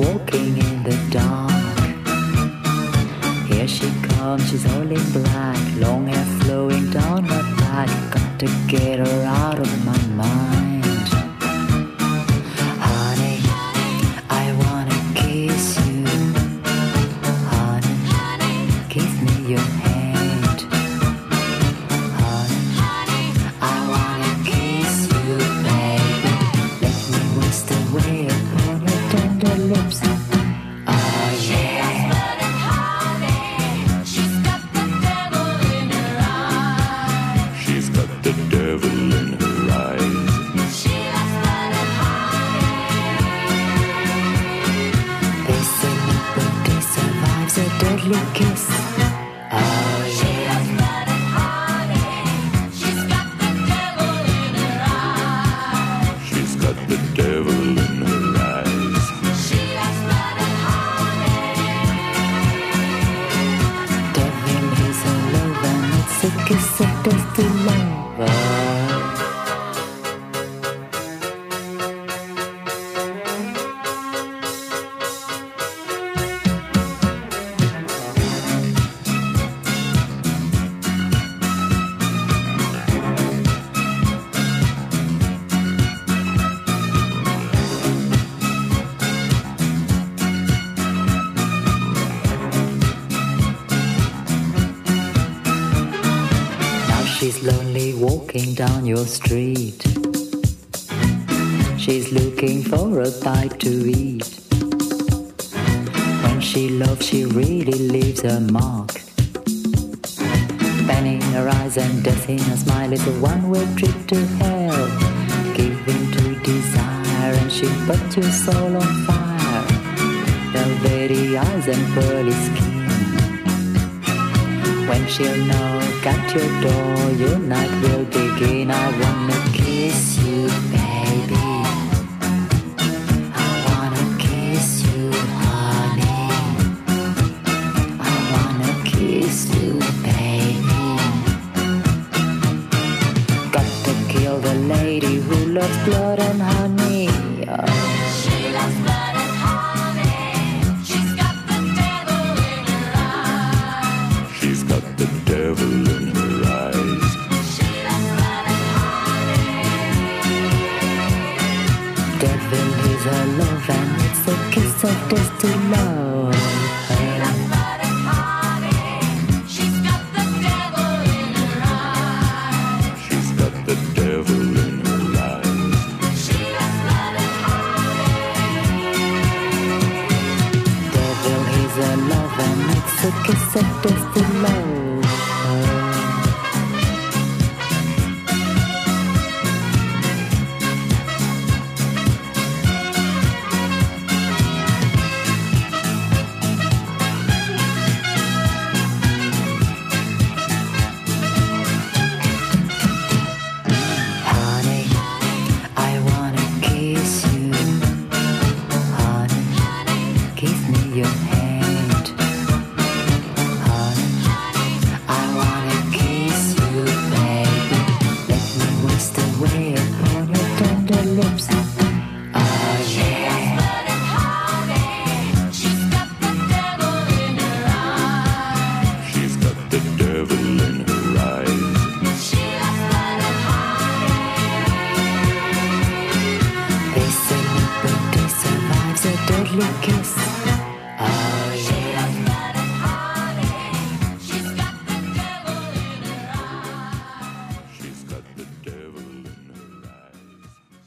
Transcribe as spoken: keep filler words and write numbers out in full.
walking in the dark. Here she comes, she's all in black, long hair flowing down her back. Got to get her out of my mind. Honey, I wanna kiss you. Honey, give me your hand. Honey, I wanna kiss you, baby. Let me waste away upon your tender lips. Oh yeah. The devil in her eyes. She loves blood and honey. They say nobody survives a deadly kiss. Oh She loves blood and honey. She's got the devil in her eyes. She's got the devil in her eyes. She loves blood and honey. devil is a love and it's a kiss of death to love. She's lonely walking down your street. She's looking for a bite to eat. When she loves, she really leaves a mark. Pain in her eyes and death in her smile is a one-way trip to hell. Give in to desire and she'll put your soul on fire. Velvety eyes and pearly skin. When she'll knock at your door, your night will begin. I wanna kiss you, baby. I wanna kiss you, honey. I wanna kiss you, baby. Got to kill the lady who loves blood and honey. Oh. She loves blood and honey. She's got the devil in her eyes. She's got the devil in her eyes. She loves blood and honey. Devil is a love and it's a kiss of death to love. She loves blood and honey. She's got the devil in her eyes. She's got the devil in her eyes. She loves blood and honey. Devil is a love and it's a kiss of death to love. Honey, I wanna kiss you. Honey, give me your hand. Honey, I wanna kiss you, baby. Let me waste away upon your tender lips. Oh yeah. Blood and honey. She's got the devil in her eyes. She's got the devil in her eyes. She loves blood and honey. They say nobody survives a deadly kiss. Oh